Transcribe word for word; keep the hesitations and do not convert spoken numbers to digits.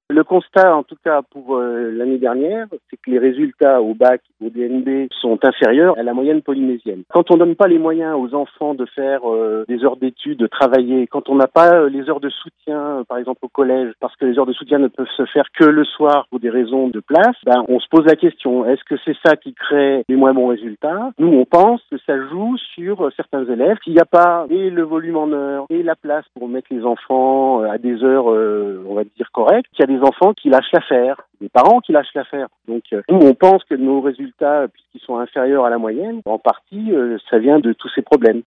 Le constat, en tout cas pour euh, l'année dernière, c'est que les résultats au bac, au D N B, sont inférieurs à la moyenne polynésienne. Quand on donne pas les moyens aux enfants de faire euh, des heures d'études, de travailler, quand on n'a pas euh, les heures de soutien, euh, par exemple au collège, parce que les heures de soutien ne peuvent se faire que le soir pour des raisons de place, ben, on se pose la question, est-ce que c'est ça qui crée les moins bons résultats? Nous, on pense que ça joue sur euh, certains élèves. S'il n'y a pas et le volume en heures et la place pour mettre les enfants euh, à des heures, euh, on va dire, correctes, il y a des enfants qui lâchent l'affaire, des parents qui lâchent l'affaire. Donc euh, nous, on pense que nos résultats, puisqu'ils sont inférieurs à la moyenne, en partie, euh, ça vient de tous ces problèmes.